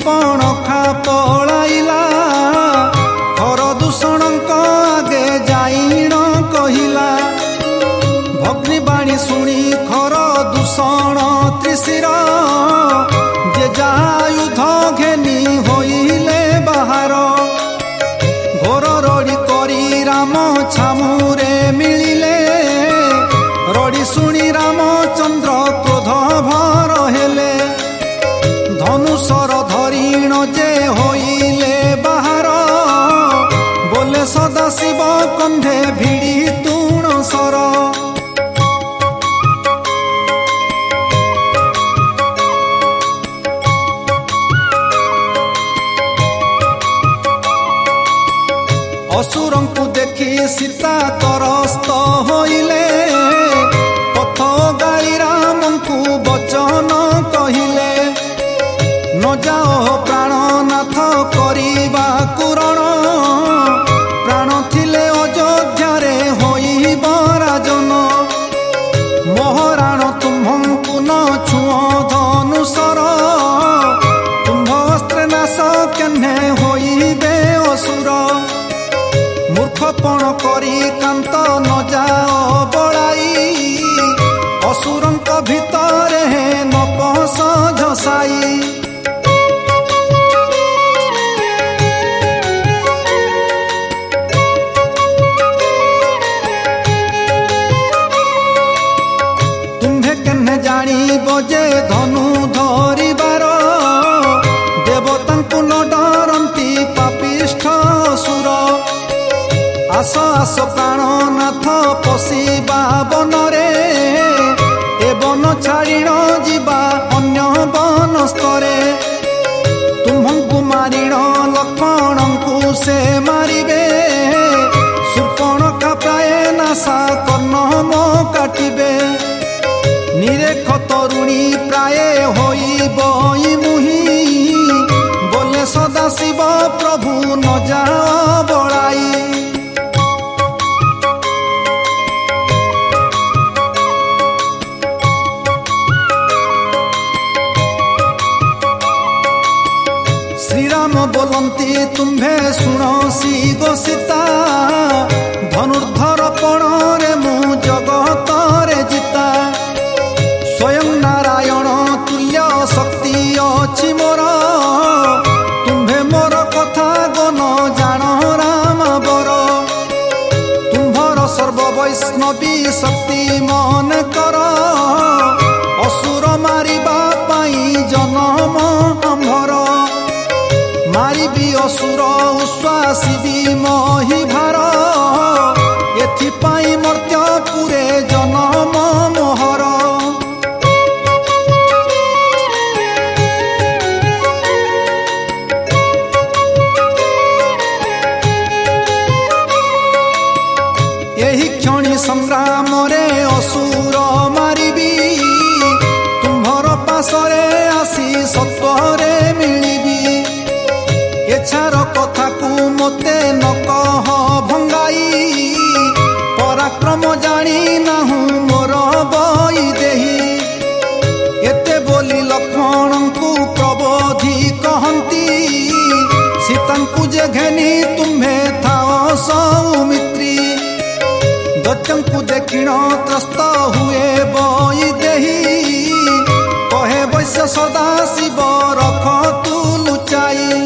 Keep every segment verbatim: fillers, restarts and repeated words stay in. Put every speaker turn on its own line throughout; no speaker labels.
सुर्पणखा पलाइला खर दूषणक आगे जाइन कहिला भग्निबाणी शुणी खर दूषण त्रिशिर जे जायुध घेनी होइले बाहर घोर रड़ी करी राम छामुरे मिलिले रड़ी शुणी रामचंद्र क्रोध भर हेले धनुषर धरिण जे होइले बाहर बोले सदाशिव कंधे भिड़ी तुण सर असुरंकु देखी सीता तरस्त होइले पथ गाई रामंकु वचन कहिले न जाओ प्राणनाथ करिबा कुरण प्राण थिले अयोध्यारे होइब राजन महाराण तुम्हंकु न छुओ धनुषर तुम्भ अस्त्र नाश केन्हे होइबे असुर मूर्खपण करी कांत न जाओ बड़ाई असुरंक भितरे न पस झसाई तुम्हे केन्हे जानिब जे धनु धरिबार देवतांकु न डरंती पापिष्ठ असुर आस आस प्राणनाथ पशिबा बनरे ए बन छाड़िण जीवा अन्य बन स्तरे तुम्हंकु मारिण लक्ष्मणंकु से मारिबे सुर्पणखा प्राय नासा कर्ण मो काटिबे निरेख तरुणी प्राय होइब मुही बोले सदाशिव प्रभु न जाओ बड़ाई श्रीराम बोलंती तुम्भे शुणसी गो सीता धनुर्धर पणरे मु जगत रे जिता स्वयं नारायण तुल्य शक्ति अछि मोर तुम्भे मोर कथा गन जान राम बर तुम्भर सर्व वैष्णवी शक्ति मन कर असुर मारिबा पाई जन्म आंभर मारिबी असुर उश्वासिबी मही भार एथिपाई मर्त्यपुरे जन्म मोहर एही क्षणी संग्राम रे असुर मारिबी तुम्भर पासरे आसी सत्वरे मिलिबी एछार कथा को मते न कह भंगाई पराक्रम जानी नाहु मोर बई देही एते बोली लक्ष्मण को प्रबोधी कहंती सीतांकु जे घेनी तुम्हे थाओ सौमित्री दत्तंकु देखिण त्रस्त हुए बई देही कहे वैश्य सदाशिव रख तू लुचाई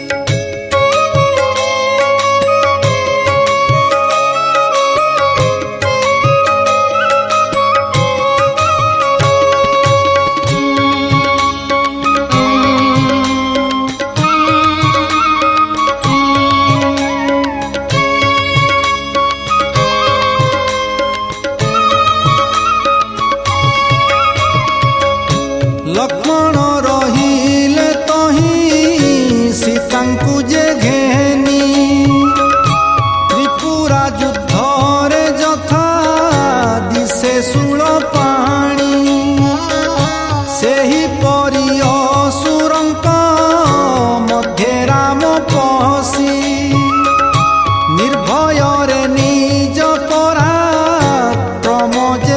लक्ष्मण रहिले तही सीतांकु जे घेनी त्रिपुरा युद्ध रे जथा दिसे शूल पाणी सेही परि असुरंक मध्य राम पसी निर्भय रे निज पराक्रम जे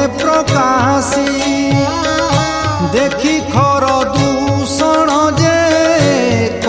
प्रकाशी देखी खर दूषण जे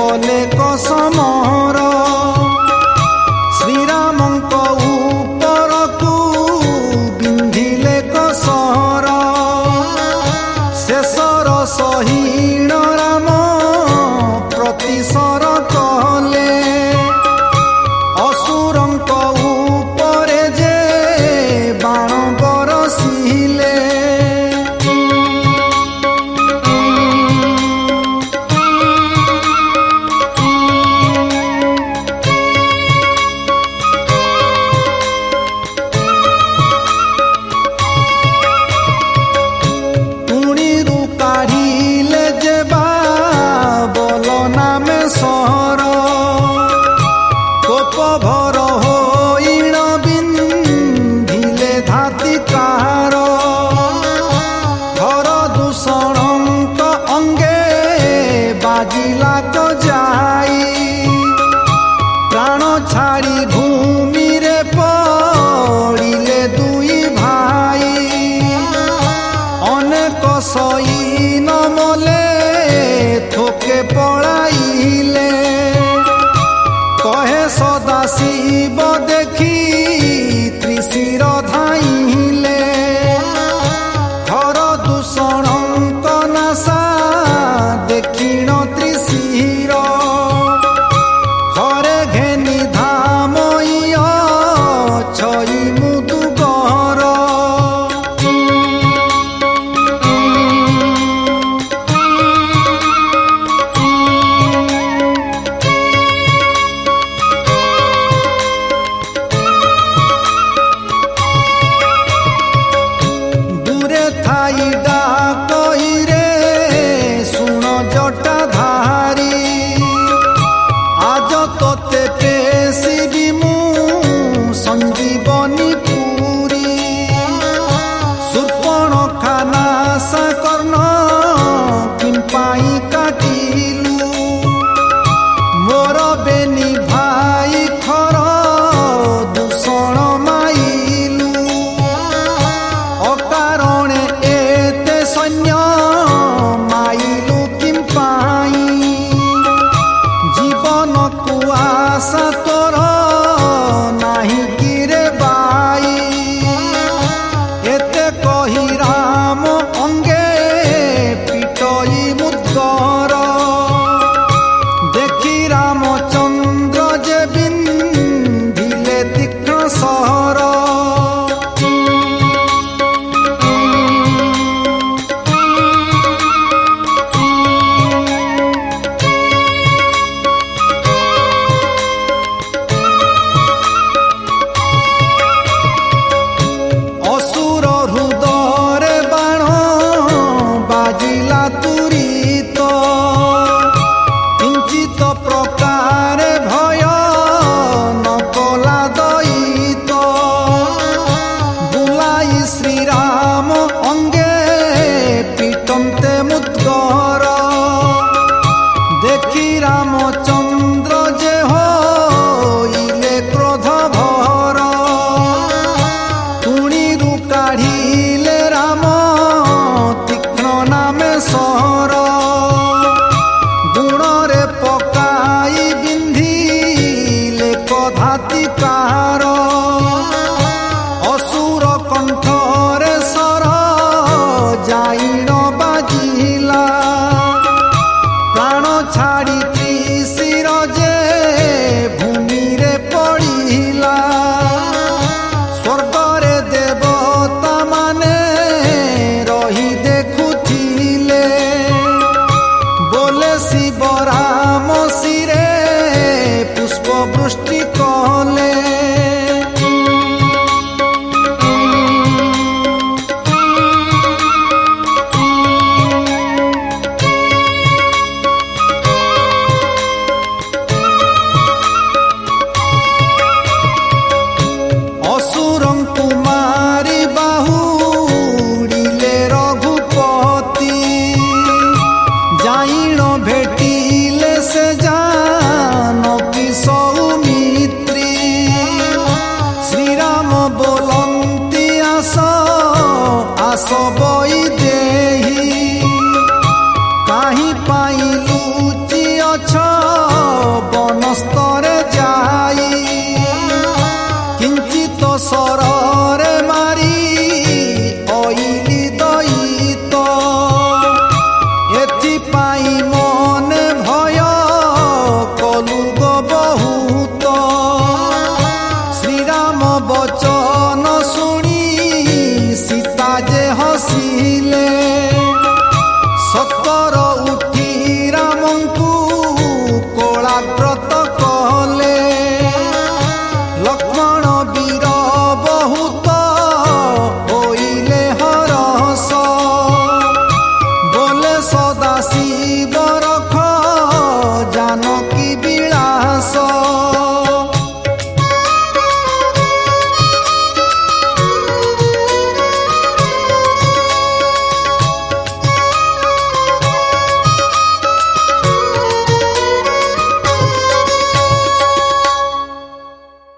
ଭର ହୋଇଣ ବିନ୍ଧିଲେ ଧାତିକାର ଘର ଦୂଷଣଙ୍କ ଅଙ୍ଗେ ବାଜିଲା ତ ଯାଇ ପ୍ରାଣ ଛାଡ଼ି ଭୂମିରେ ପଡ଼ିଲେ ଦୁଇ ଭାଇ ଅନେକ ସଇ ନ ମଲେ ଥୋକେ ପଳାଇଲେ କହେ ସଦା ଶିବ ଦେଖି